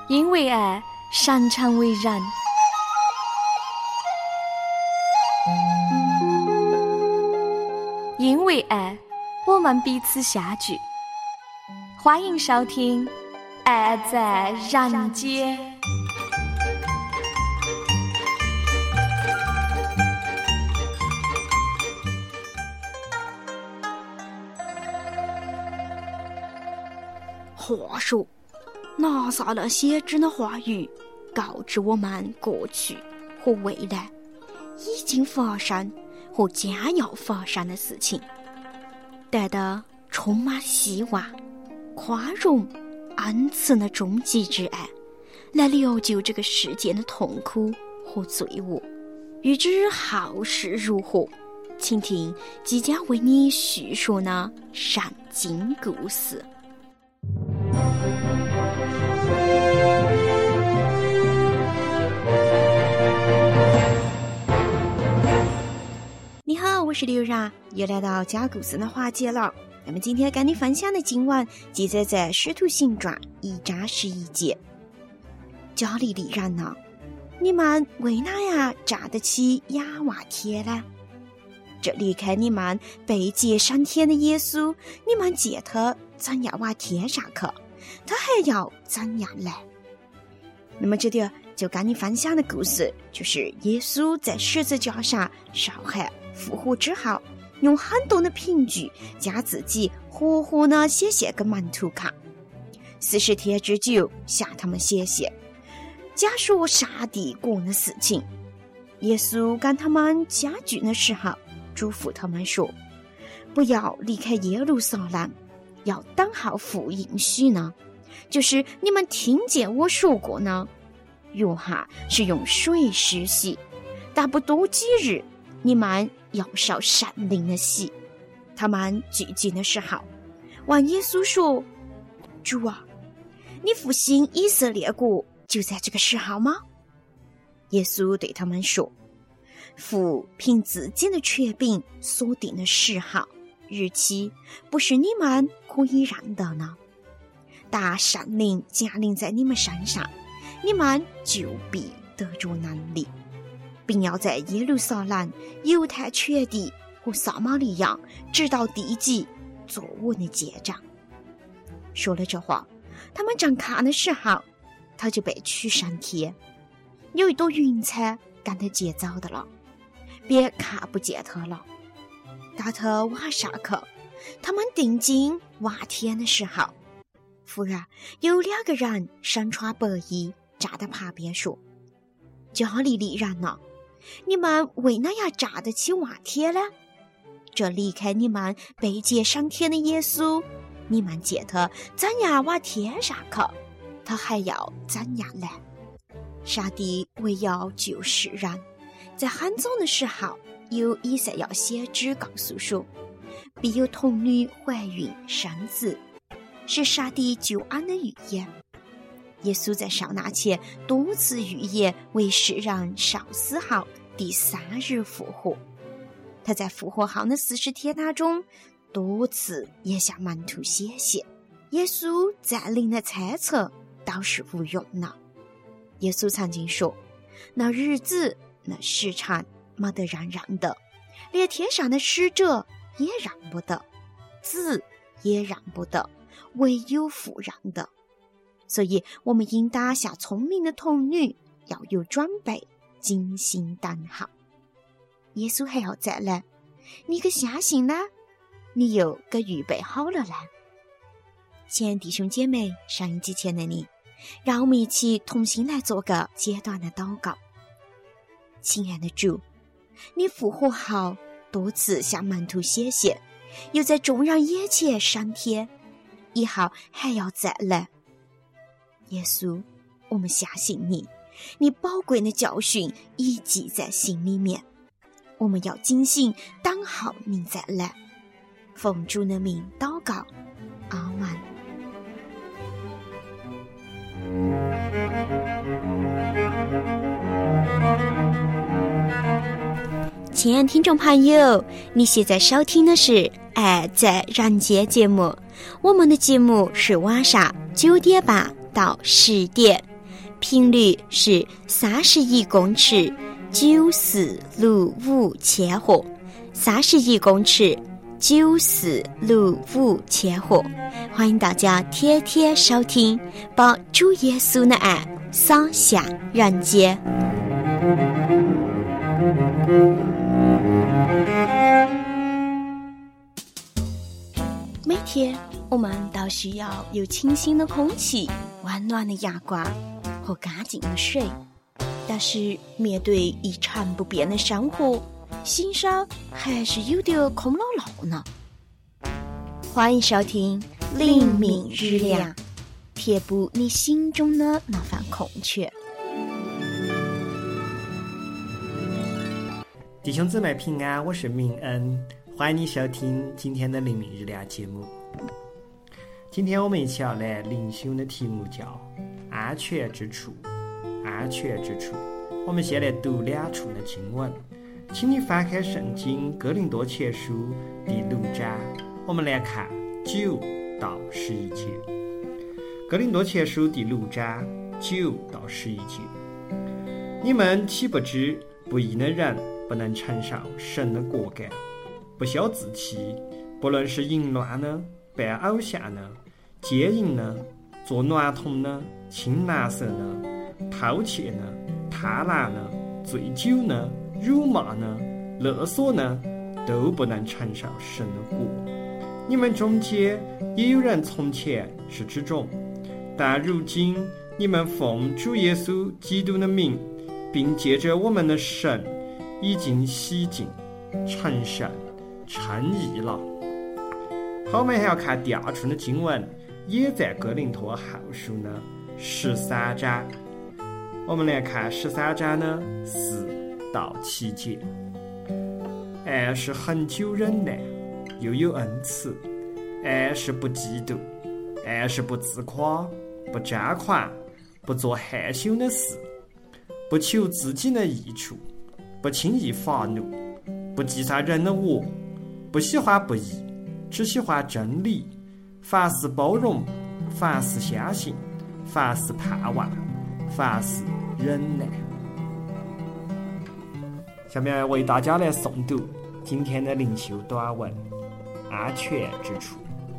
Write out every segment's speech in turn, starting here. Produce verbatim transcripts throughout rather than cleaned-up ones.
因为爱，擅长为人。因为爱，我们彼此相聚。欢迎收听《爱在人间》。 话说，拿撒勒先知的话语告知我们过去和未来已经发生和将要发生的事情，带着充满希望、宽容、恩慈的终极之爱，来疗救这个世界的痛苦和罪恶。欲知后事如何，请听即将为你叙述的圣经故事。你好，我是刘然，又来到讲故事的环节了。那么今天跟你分享的经文记载在《使徒行传》一章十一节。加利利人啊，你们为哪样站得起仰望天呢？这离开你们被接升天的耶稣，你们见他怎样往天上去，他还要怎样来？那么这点就跟你分享的故事，就是耶稣在十字架上受害复活之后，用很多的凭据将自己活活的显现给门徒看，四十天之久向他们显现，讲述上帝国的事情。耶稣跟他们相聚的时候，嘱咐他们说，不要离开耶路撒冷，要等候父应许呢，就是你们听见我说过呢。约翰是用水施洗，但不多几日，你们要受圣灵的洗。他们聚集的时候，问耶稣说，主啊，你复兴以色列国就在这个时候吗？耶稣对他们说，父凭自己的权柄所定的时候日期，不是你们可以认得呢。但圣灵降临在你们身上，你们就必得着能力，并要在耶路撒冷、犹太全地和撒玛利亚直到地极做我的见证。说了这话，他们正看的时候，他就被取上天，有一朵云彩跟他接走的了，便看不见他了。当他往上去，他们定睛望天的时候，忽然有两个人身穿白衣站在旁边说，加利利人啊，你们为哪样站得起望天呢？这离开你们被接升天的耶稣，你们见他怎样往天上去，他还要怎样来？上帝为要救世人，在很早的时候，有以赛亚先知告诉说，必有童女怀孕生子，是上帝救恩的预言。耶稣在受难前多次预言为世人受死后第三日复活。他在复活后的四十天当中，多次也向门徒显现。耶稣占领的猜测都是无用的。耶稣曾经说，那日子那时辰没得人认得，连天上的使者也认不得，子也认不得，唯有父认得。所以我们应当像聪明的童女，要有准备，精心等候。耶稣还要再来，你可相信呢？你又可预备好了呢？亲爱的弟兄姐妹，收音机前的你，让我们一起同心来做个简短的祷告。亲爱的主，你复活后多次向门徒显现，又在众人眼前升天，以后还要再来。耶稣，我们相信你，你宝贵的教训已记在心里面，我们要精心等候你再来。奉主的名祷告，阿们。亲爱的听众朋友，你现在收听的是《爱在人间》节目，我们的节目是晚上九点半到十点， 频率是三十一公尺九四六五千赫，三十一公尺九四六五千赫。欢迎大家天天收听，把主耶稣的爱洒向人间。每天我们都需要有清新的空气、温暖的阳光和干净的水，但是面对一成不变的生活，心上还是有点空落落呢。欢迎收听灵命日亮，填补你心中的那份空缺。 弟兄姊妹平安，我是明恩，欢迎你收听今天的灵命日亮节目。今天我们一起要来灵修的题目叫安全之处。安全之处，我们先来读两处的经文，请你翻开圣经哥林多前书第六章，我们来看九到十一节。哥林多前书第六章九到十一节，你们岂不知不义的人不能承受神的果感，不消自欺，不论是淫乱呢，拜偶像呢，奸淫呢，做娈童呢，亲男色呢，偷窃呢，贪婪呢，醉酒呢，辱骂呢，勒索呢，都不能承受神的果。你们中间也有人从前是这种，但如今你们奉主耶稣基督的名，并借着我们的神已经洗净、成圣、称义了。好，我们还要看第二处的经文，也在哥林多后书呢十三章。我们来看十三章呢四到七节。爱是恒久忍耐，又有恩慈；爱是不嫉妒；爱是不自夸，不张狂，不做害羞的事，不求自己的益处，不轻易发怒，不计算人的恶，不喜欢不义，只喜欢真理。凡事包容，凡事相信，凡事盼望，凡事忍耐。下面为大家来诵读今天的灵修短文《安全之处》。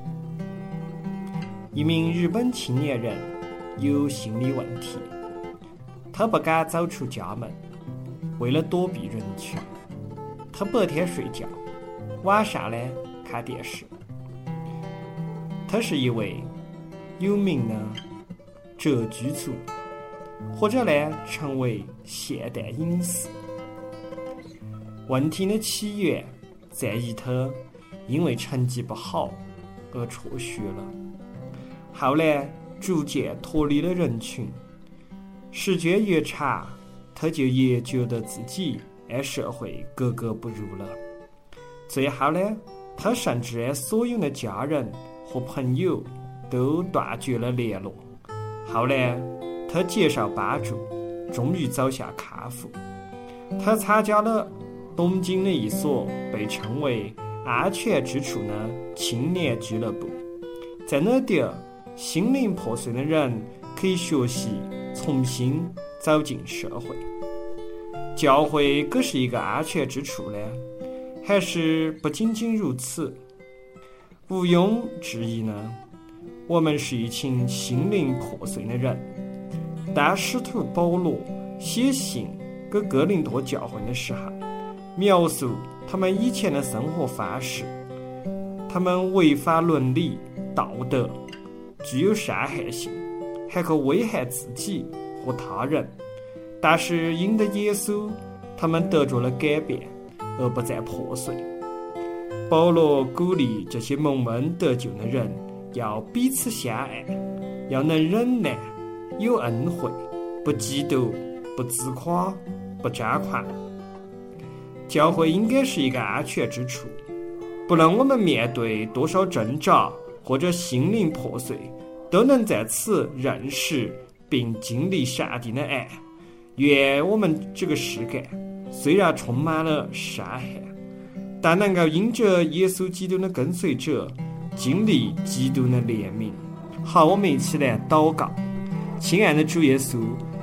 一名日本青年人有心理问题，他不敢走出家门，为了躲避人群，他白天睡觉，晚上呢看电视。他是一位有名的谪居族，或者呢成为现代隐士。问题的起源在于他因为成绩不好而辍学了，后来逐渐脱离了人群。时间越长，他就越觉得自己与社会格格不入了。最后呢，他甚至与所有的家人和朋友都断绝了联络。后来他接受帮助，终于走向康复。他参加了东京的一所被称为安全之处的青年俱乐部，在那地心灵破碎的人可以学习重新走进社会。教会可是一个安全之处呢？还是不仅仅如此？毋庸置疑呢，我们是一群心灵破碎的人。当使徒保罗写信给哥林多教会的时候，描述他们以前的生活方式，他们违反伦理道德，具有伤害性，还可危害自己和他人。但是因得耶稣，他们得着了改变，而不再破碎。保罗鼓励这些蒙恩得救的人要彼此相爱，要能忍耐，有恩惠，不嫉妒，不自夸，不张狂。教会应该是一个安全之处，不论我们面对多少挣扎或者心灵破碎，都能在此认识并经历上帝的爱。愿我们这个世界虽然充满了伤害，但能够因着耶稣基督的跟随者经历基督的怜悯。好，我们一起来祷告。亲爱的主耶稣，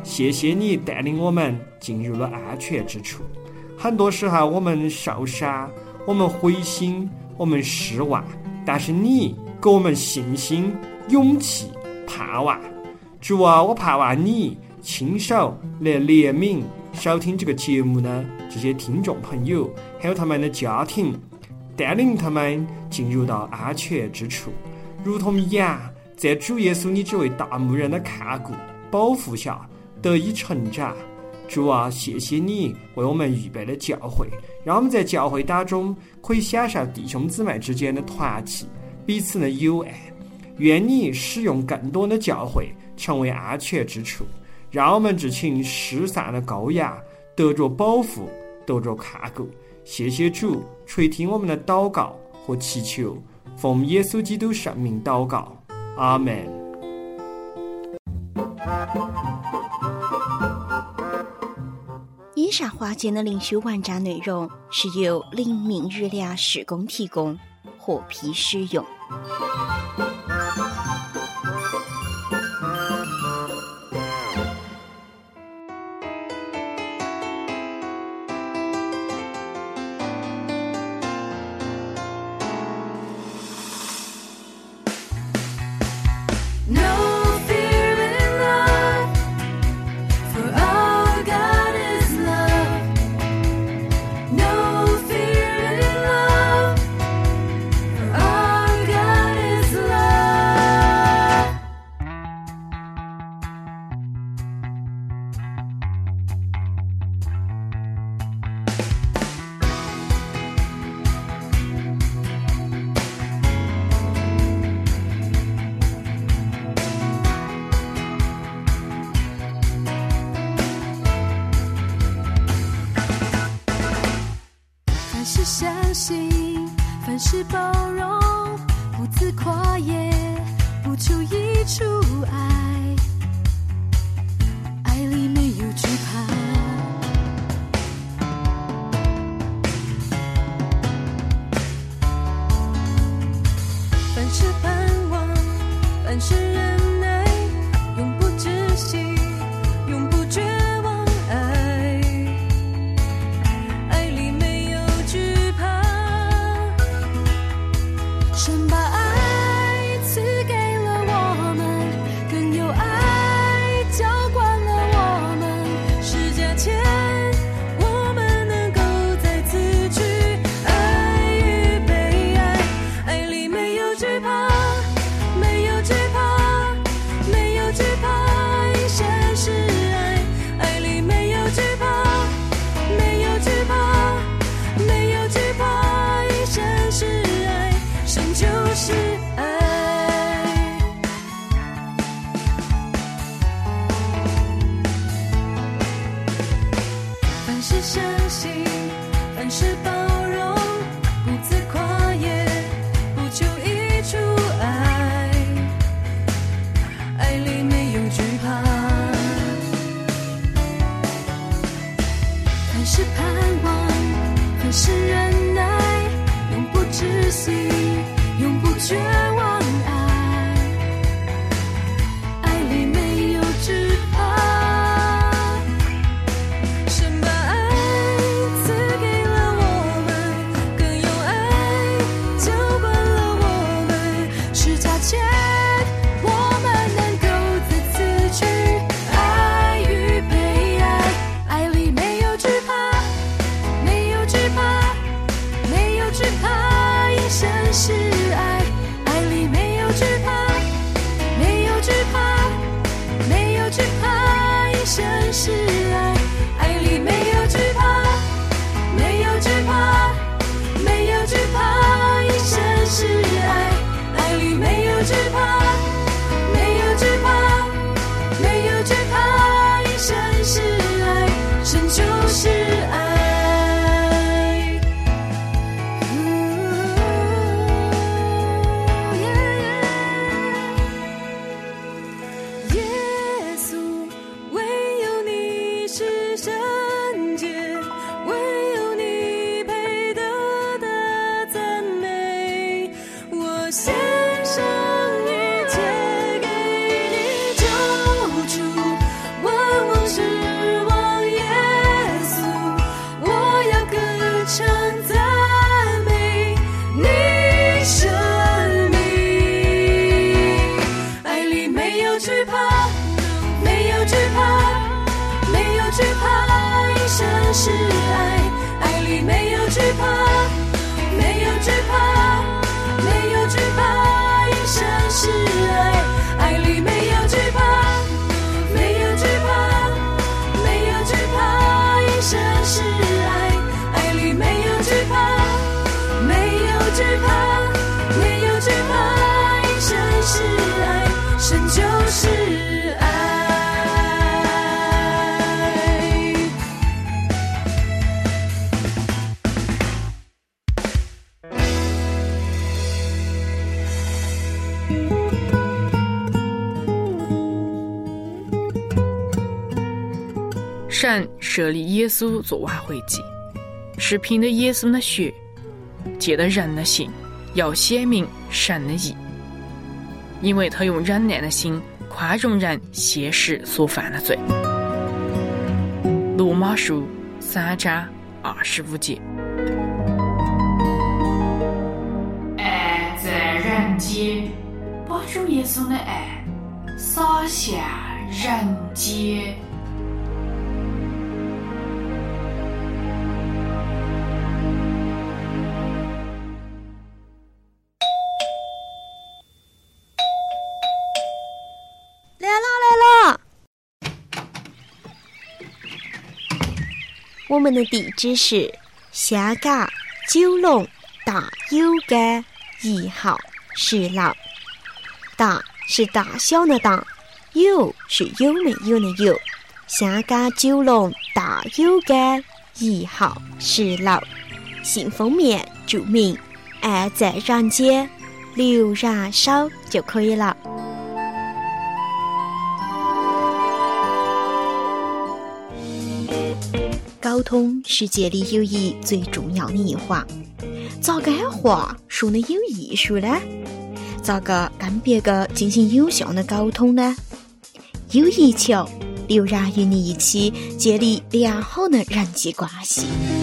谢谢你带领我们进入了安全之处。很多时候我们受伤，我们灰心，我们失望，但是你给我们信心、勇气、盼望。主啊，我盼望你亲手来怜悯收听这个节目呢这些听众朋友，还有他们的家庭，带领他们进入到安全之处，如同羊在主耶稣你这位大牧人的看顾保护下得以成长。主啊，谢谢你为我们预备了教会，让我们在教会当中可以享受弟兄姊妹之间的团契，彼此的友爱。愿你使用更多的教会成为安全之处，让我们这群失散的羔羊得着保护，得着看顾。谢谢主垂听我们的祷告和祈求，奉耶稣基督圣名祷告，阿们。 以上话节的灵修网站内容是由灵命日粮事工提供，获批使用。 是相信，凡事包容，不自夸也不求一处爱，爱里没有惧怕。凡事盼望，凡事忍耐，永不止息，永不绝望。爱爱里没有惧怕，神把爱赐给了我们，更有爱浇灌了我们，十架前我们能够再次去爱与被爱，爱里没有惧怕，没有惧怕，没有惧怕，一生是爱，爱里没有惧怕，没有惧怕，没有惧怕，一生是爱，神就是爱。凡事相信，凡事包容，不自夸也不求一处爱，爱里没有惧怕。凡事盼望，凡事忍耐，永不止息，永不绝望。爱爱里没有惧怕，神把爱赐给了我们，更有爱浇灌了我们，十架前我们能够再次去爱与被爱，爱里没有惧怕，没有惧怕，没有惧怕，一生是爱，爱里没有惧怕，没有惧怕，没有惧怕，一生是爱，爱里没有惧怕，没有惧怕，没有惧怕，一生是爱，爱里没有惧怕，没有惧怕，没有惧怕，一生是爱，神就是爱。耶稣，唯有你是圣洁，唯有你配得的赞美，我献上一切给你，救主，万王是爱，爱里没有惧怕，没有惧怕，没有惧怕，一生是爱，爱里没有惧怕，没有惧怕，没有惧怕，一生是爱，爱里没有惧怕，没有惧怕，没有惧怕，一生是爱，神就是爱。 神设立耶稣做挽回祭，是凭着耶稣的血，借着人的心，要显明神的义，因为他用忍耐的心宽容人现时所犯的罪。罗马书三章二十五节。爱在人间，把主耶稣的爱洒向人间。 我们的地址是香港九龙大有街一号十楼。大是大小的大，有是有没有的有。香港九龙大有街一号十楼。信封面注明“爱在人间，留燃烧”就可以了。沟通是界里友谊最重要的一环，咋个喊话说的有艺术呢？咋个跟别个进行有效的沟通呢？有意求留然与你一起建立良好的人际关系。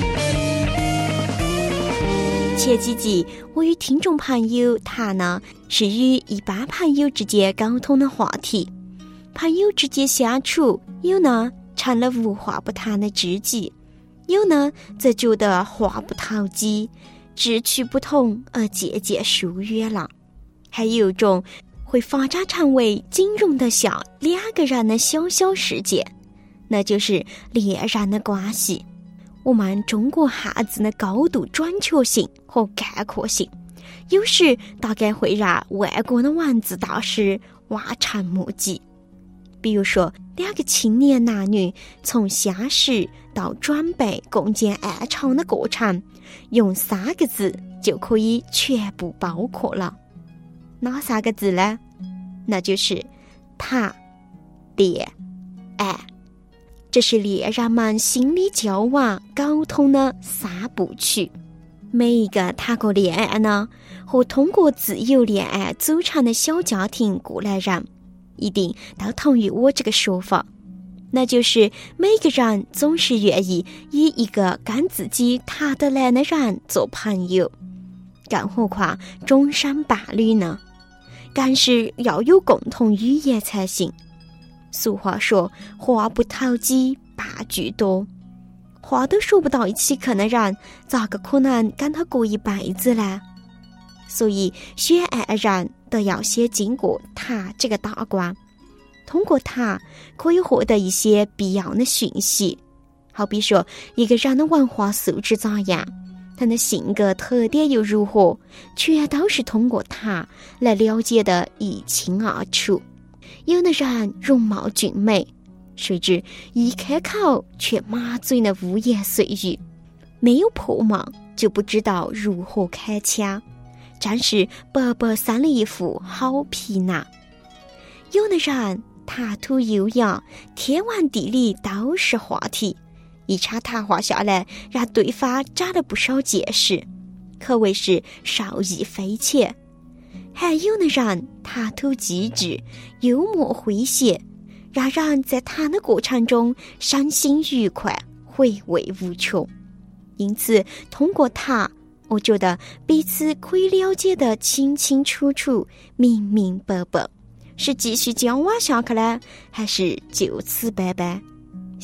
前几集我与听众朋友谈呢，是与一般朋友之间沟通的话题。朋友之间相处，有呢成了无话不谈的知己，有呢则觉得话不投机，志趣不同而渐渐疏远了。还有一种会发展成为仅容得下两个人的小小事件，那就是恋人的关系。我们中国汉字的高度准确性和概括性，有时大概会让外国的文字大师望尘莫及。比如说，两个青年男女从相识到准备共建爱巢的过程，用三个字就可以全部包括了。哪三个字呢？那就是谈、恋、爱。这是恋人们心理交往沟通的三部曲。每一个谈过恋爱呢，和通过自由恋爱组成的小家庭过来人，一定都同意我这个说法，那就是每个人总是愿意以一个跟自己谈得来的人做朋友，更何况终身伴侣呢？更是要有共同语言才行。俗话说，话不投机半句多，话都说不到一起去的人，咋个可能跟他过一辈子呢？所以选爱人都要先经过谈这个大关，通过谈可以获得一些必要的讯息，好比说一个人的文化素质咋样，他的性格特点又如何，全都是通过谈来了解的一清二楚。有的人容貌俊美，谁知一开口却满嘴的污言碎语，没有破绽就不知道如何开腔，真是白白生了一副好皮囊。有的人谈吐优雅，天文地理都是话题，一场谈话下来，让对方长了不少见识，可谓是受益匪浅。还有的人谈吐机智，幽默诙谐，让人在谈的过程中身心愉快，回味无穷。因此通过谈，我觉得彼此可以了解得清清楚楚，明明白白，是继续交往下去呢，还是就此拜拜？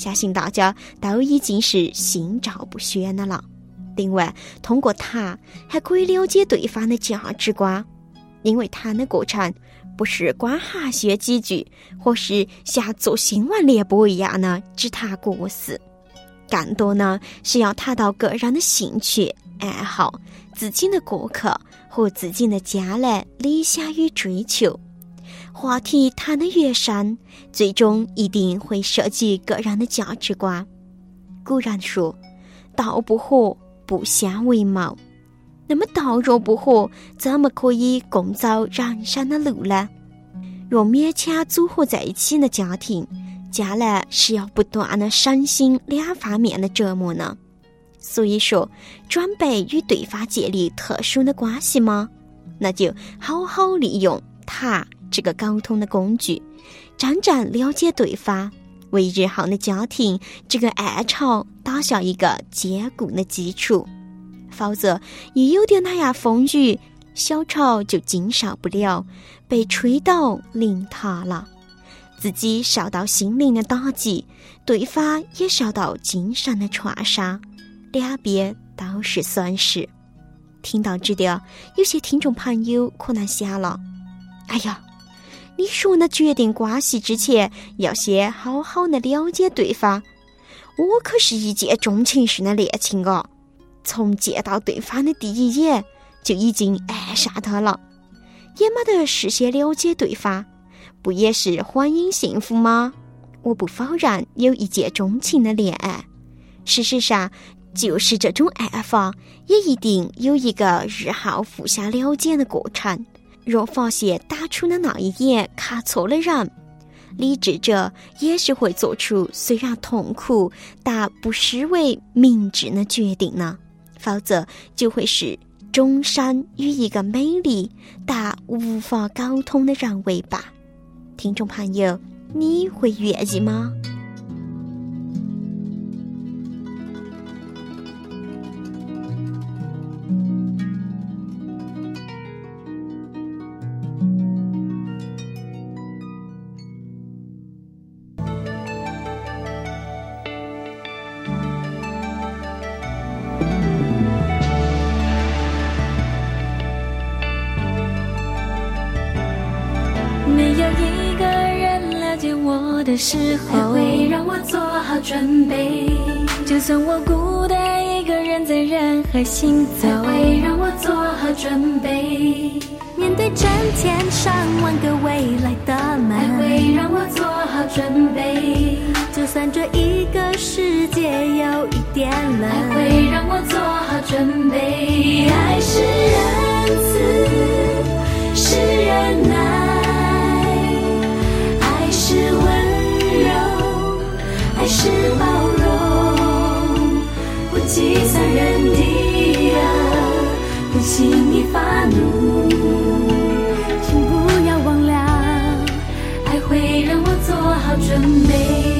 相信大家都已经是心照不宣的了。另外，通过它还可以了解对方的价值观，因为谈的过程不是光寒暄几句，或是像做新闻联播一样的只谈国事，更多呢是要谈到个人的兴趣爱好、自己的过客和自己的将来理想与追求。话题谈得越深，最终一定会涉及个人的价值观。古人说，道不合，不相为谋。那么道若不合，怎么可以共走人生的路呢？若勉强组合在一起的家庭，将来是要不断的身心两方面的折磨呢。所以说，准备与对方建立特殊的关系吗？那就好好利用它这个沟通的工具，真正了解对方，为日后的家庭这个爱巢打下一个坚固的基础。否则一有点那样风雨，小巢就经受不了，被吹倒淋塌了，自己受到心灵的打击，对方也受到精神的创伤，两边都是损失。听到这点，有些听众朋友可能想了，哎呀，你说那决定关系之前要先好好的了解对方，我可是一见钟情式的恋情啊，从见到对方的第一眼就已经爱上他了，也没得事先了解对方，不也是婚姻幸福吗？我不否认有一见钟情的恋爱，事实上就是这种爱法也一定有一个日后互相了解的过程。若发现打出的那一眼看错了人，理智者也是会做出虽然痛苦但不失为明智的决定呢，否则就会是终身与一个美丽但无法沟通的人为伴。听众朋友，你会愿意吗？ 的时候会让我做好准备，就算我孤单一个人在人海行走，会让我做好准备，面对成千上万个未来的门，会让我做好准备，就算这一个世界有一点冷，会让我做好准备。爱是仁慈，是忍耐，爱是温爱是包容，不计算人的恶，不轻易发怒，请不要忘了，爱会让我做好准备。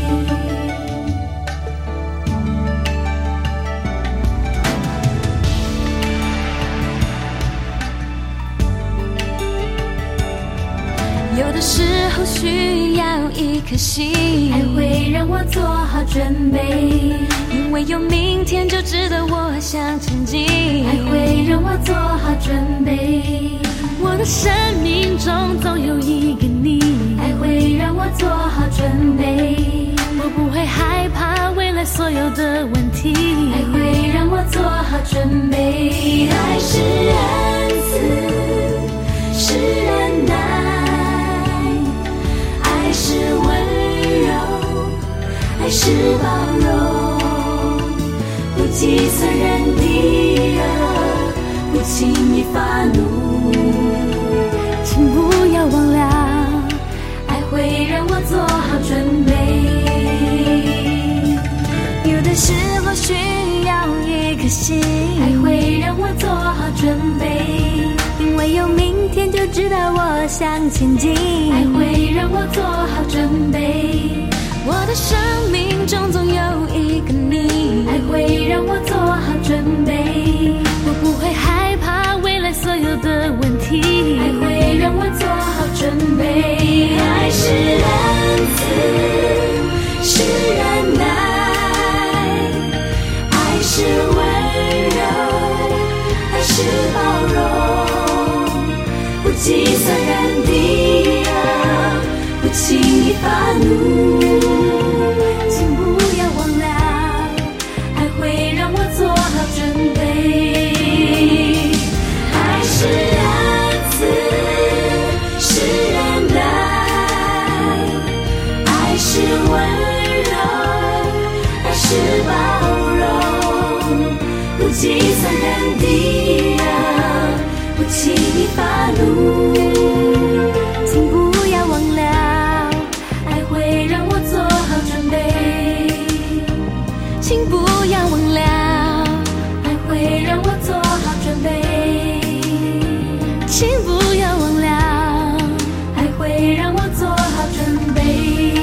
有的时候需要一颗心，爱会让我做好准备，因为有明天就值得我向前进，爱会让我做好准备，我的生命中总有一个你，爱会让我做好准备，我不会害怕未来所有的问题，爱会让我做好准备。爱是仁慈，是忍耐，爱是温柔，爱是包容，不计算人的恶，不轻易发怒，请不要忘了，爱会让我做好准备。有的时候需要一颗心，爱会让我做好准备，因为有明天就知道我向前进，爱会让我做好准备，我的生命中总有一个你，爱会让我做好准备，我不会害怕未来所有的问题，爱会让我做好准备。爱是仁慈，是忍是包容，不计算人的让，不轻易发怒。请不要忘了，爱会让我做好准备。请不要忘了，爱会让我做好准备。请不要忘了，爱会让我做好准备。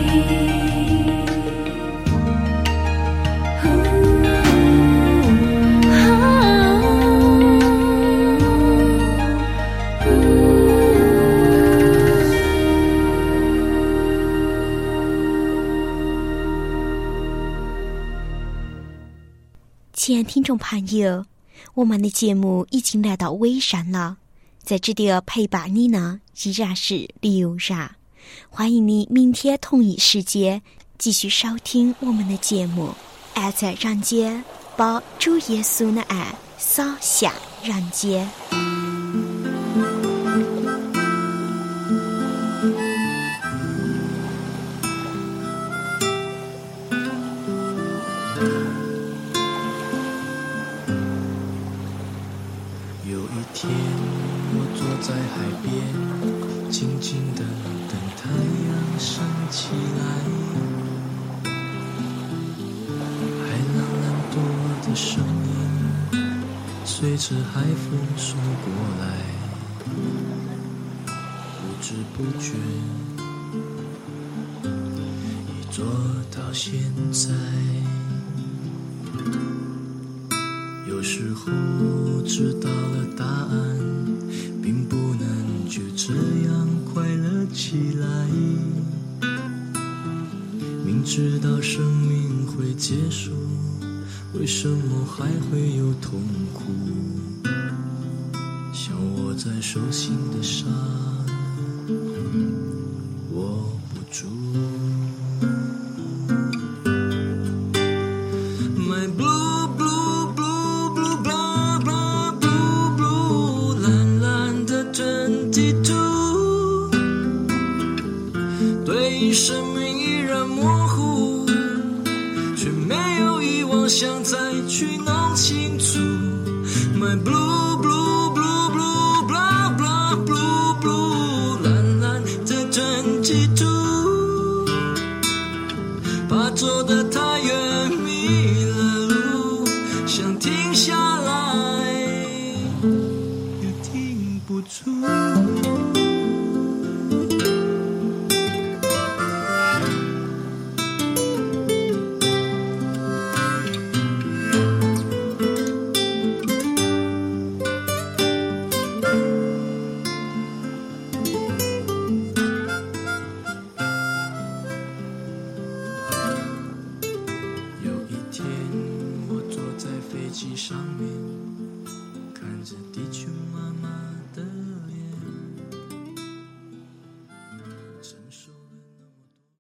亲爱的听众朋友，我们的节目已经来到尾声了，在这里陪伴你呢依然是刘然，欢迎你明天同一时间继续收听我们的节目。爱在人间，把主耶稣的爱洒向人间。 天，我坐在海边，静静地等太阳升起来。海浪懒惰的声音，随着海风说过来，不知不觉已做到现在。有时候知道了答案，并不能就这样快乐起来。明知道生命会结束，为什么还会有痛苦？像我在手心的沙，握不住。My blue blue blue blue blah blah blue blue 蓝蓝的twenty two， 对于生命依然模糊，却没有遗忘，想再去弄清楚。My blue blue blue blue blah blah blue blue 蓝蓝的twenty two， 怕走得太远迷了路，想停下来又停不住。有一天，我坐在飞机上面。